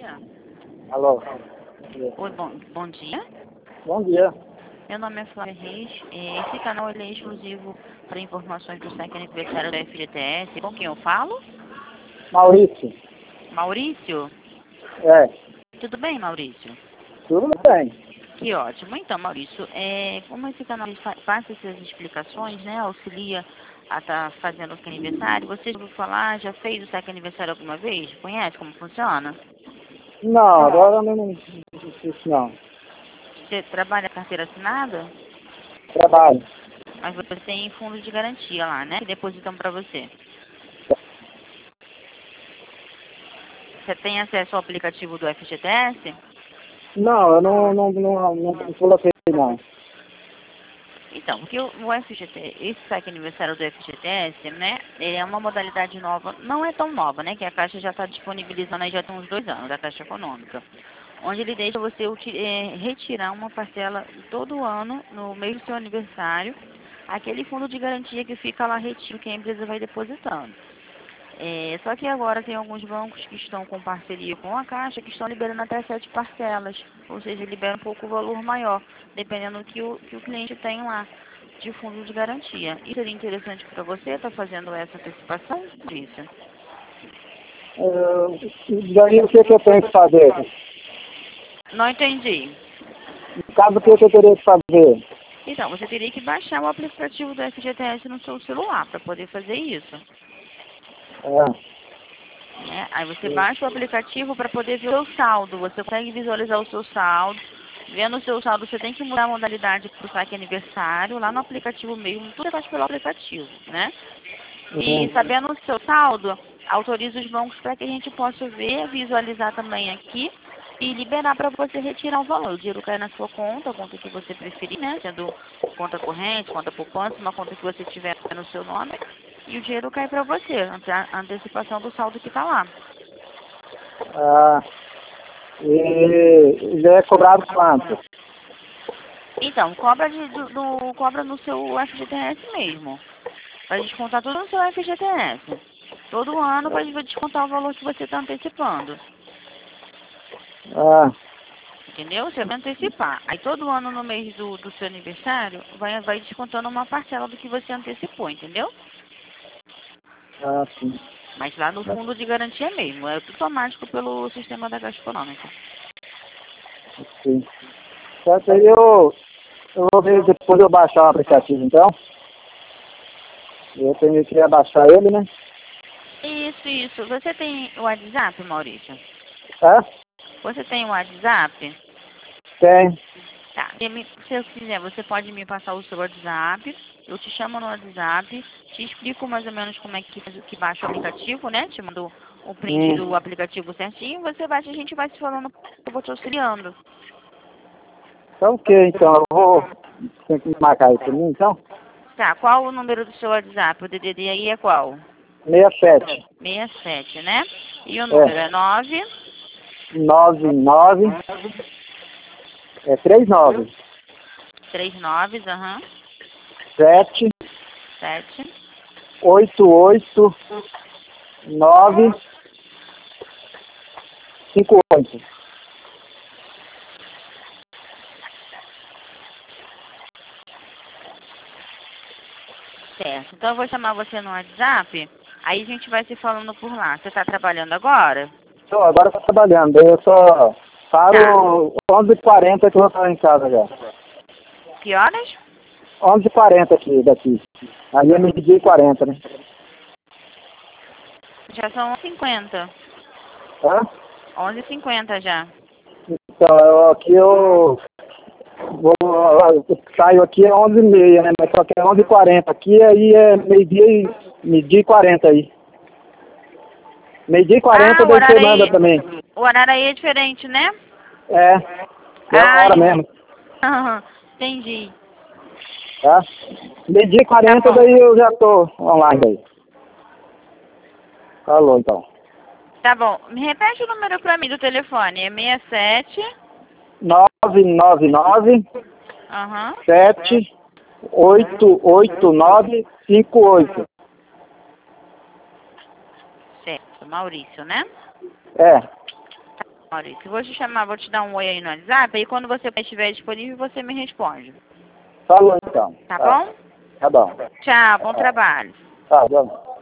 Alô. Oi, bom dia. Bom dia. Meu nome é Flávia Reis. Esse canal ele é exclusivo para informações do SEC aniversário da FGTS. Com quem eu falo? Maurício. Maurício? É. Tudo bem, Maurício? Tudo bem. Que ótimo. Então, Maurício, como esse canal ele passa essas explicações, né, auxilia a estar fazendo o SEC aniversário, você já ouviu falar, já fez o SEC aniversário alguma vez? Conhece como funciona? Não, agora não difícil não. Você trabalha com carteira assinada? Trabalho. Mas você tem fundo de garantia lá, né? Que depositam para você. Você tem acesso ao aplicativo do FGTS? Não, eu não coloquei não. Então, porque o FGTS, esse saque aniversário do FGTS, né? Ele é uma modalidade nova, não é tão nova, né? Que a Caixa já está disponibilizando aí já tem uns 2 anos, da Caixa Econômica. Onde ele deixa você retirar uma parcela todo ano, no mês do seu aniversário, aquele fundo de garantia que fica lá retido, que a empresa vai depositando. Só que agora tem alguns bancos que estão com parceria com a Caixa, que estão liberando até 7 parcelas, ou seja, libera um pouco o valor maior, dependendo do que o cliente tem lá de fundo de garantia. E seria interessante para você estar fazendo essa antecipação disso? Daí o que eu tenho que fazer? Não entendi. No caso, o que eu teria que fazer? Então, você teria que baixar o aplicativo do FGTS no seu celular para poder fazer isso. Né? Aí você baixa o aplicativo para poder ver o seu saldo. Você consegue visualizar o seu saldo. Vendo o seu saldo, você tem que mudar a modalidade para o saque aniversário, lá no aplicativo mesmo. Tudo faz pelo aplicativo, né? E sabendo o seu saldo, autoriza os bancos para que a gente possa ver, visualizar também aqui e liberar para você retirar o valor. O dinheiro cai na sua conta, a conta que você preferir, né? Sendo conta corrente, conta poupança, uma conta que você tiver no seu nome. E o dinheiro cai para você, a antecipação do saldo que está lá. E já é cobrado quanto? Então, cobra no seu FGTS mesmo. Vai descontar tudo no seu FGTS. Todo ano vai descontar o valor que você está antecipando. Entendeu? Você vai antecipar. Aí todo ano no mês do seu aniversário, vai descontando uma parcela do que você antecipou, entendeu? Sim. Mas lá no fundo de garantia mesmo. É tudo automático pelo sistema da Caixa Econômica. Sim. Certo, aí eu vou ver depois eu baixar o aplicativo, então. Eu tenho que baixar ele, né? Isso. Você tem o WhatsApp, Maurício? Você tem o WhatsApp? Tem. Tá. Se eu quiser, você pode me passar o seu WhatsApp. Eu te chamo no WhatsApp, te explico mais ou menos como é que baixa o aplicativo, né? Te mando o print do aplicativo certinho. Você baixa, a gente vai se falando, eu vou te auxiliando. Então, ok, então. Tem que marcar aí pra mim, então? Tá, qual o número do seu WhatsApp? O DDD aí é qual? 67. 67, né? E o número é 99. 39. 39, 7. 7. 88. 9. 58. Certo. Então eu vou chamar você no WhatsApp, aí a gente vai se falando por lá. Você está trabalhando agora? Agora eu tô trabalhando, eu só paro 11h40 que eu vou estar em casa já. Que horas? 11h40 daqui. Aí é 12h40, né? Já são 11h50. 11h50 já. Então, eu saio aqui é 11h30, né? Mas só que é 11h40. Aqui aí é meio-dia e 40 aí. Meio-dia e 40 daí você manda também. O horário aí é diferente, né? É a hora mesmo. Entendi. Tá? Meio-dia e 40 daí eu já tô online aí. Falou então. Tá bom. Me repete o número pra mim do telefone. É 67 999 788958. Certo, Maurício, né? É. Tá Maurício, vou te chamar, vou te dar um oi aí no WhatsApp, e quando você estiver disponível, você me responde. Falou então. Tá bom? Tá bom. Tchau, bom trabalho. Tá bom.